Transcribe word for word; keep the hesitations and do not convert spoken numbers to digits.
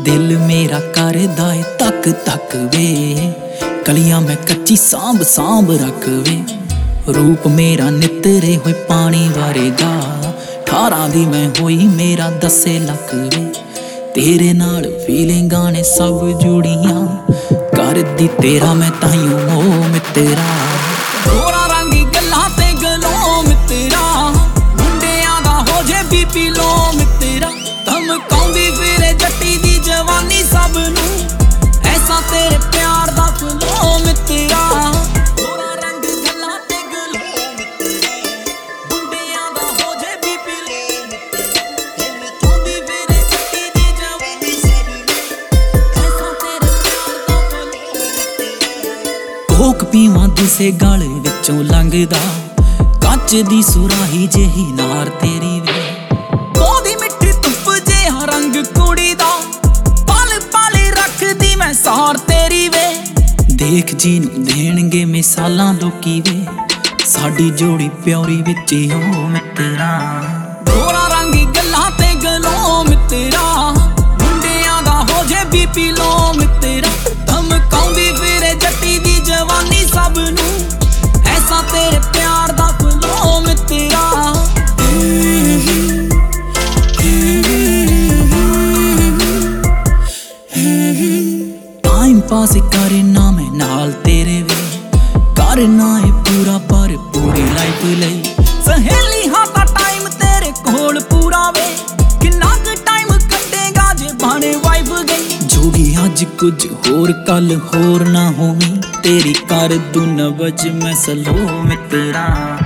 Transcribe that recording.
दिल मेरा करदा ए तक तक वे, कलियां मैं कच्ची सांभ सांभ रख वे। रूप मेरा नितरे हुए पानी वरेगा, ठारां दी मैं होई मेरा दसे लख वे। तेरे नाल फीलिंगां ने सब जुड़ियां, कर दी तेरा मैं ताइयों मोह मित्तरा। गोरा रंगी गल्लां ते गलों मित्तरा, मुंडियां दा हो जे बीपी लो मित्तरा। धमकाउंदी फिरे जट्टी दी जवानी सब नूं, ऐसा तेरे प्यार दा फलो मित्तरा। गोरा रंग गल्लां ते गलों मित्तरा, मुंडियां दा हो जे बीपी लो मित्तरा। धमकाउंदी फिरे जट्टी दी जवानी सब नूं, ऐसा तेरे प्यार दा फलो मित्तरा। कोक पीवां दिसे गल विचों लंघदा, ਕੱਚ ਦੀ ਸੁਰਾਹੀ ਜਿਹੀ ਨਾਰ ਤੇਰੀ ਵੇ। ਉਹਦੀ ਮਿੱਠੀ ਧੁੱਪ ਜਿਹਾ ਰੰਗ ਕੁੜੀ ਦਾ, ਪਲ ਪਲ ਰੱਖਦੀ ਮੈਂ ਸਾਰ ਤੇਰੀ ਵੇ। ਦੇਖ ਜੀ ਨੂੰ ਦੇਣਗੇ ਮਿਸਾਲਾਂ ਲੋਕੀ ਵੇ, ਸਾਡੀ ਜੋੜੀ ਪਿਓਰੀ ਵਿੱਚ ਹੋ ਮਿੱਤਰਾ। ਗੋਰਾ ਰੰਗੀ ਗੱਲਾਂ ਤੇ ਗਲੋਂ ਮਿੱਤਰਾ, ਮੁੰਡਿਆਂ ਦਾ ਹੋ ਜੇ ਬੀਪੀ ਲੋ ਮਿੱਤਰਾ। ਧਮਕਾਉਂਦੀ ਫਿਰੇ ਜੱਟੀ ਦੀ ਜਵਾਨੀ ਸਭ ਨੂੰ, ऐसा तेरे प्यार दा फलो मित्तरा। टाइम पास करना मैं नाल तेरे वे, करना है पूरा पर पूरी लाइफ लई। सहेली हाँ तां टाइम तेरे कोल पूरा वे, किन्ना क टाइम कटेगा जे बने वाइफ गई। जो भी अज कुछ होर कल होर ना होवी, तेरी कर दूं नवज मैं सलो मित्तरा।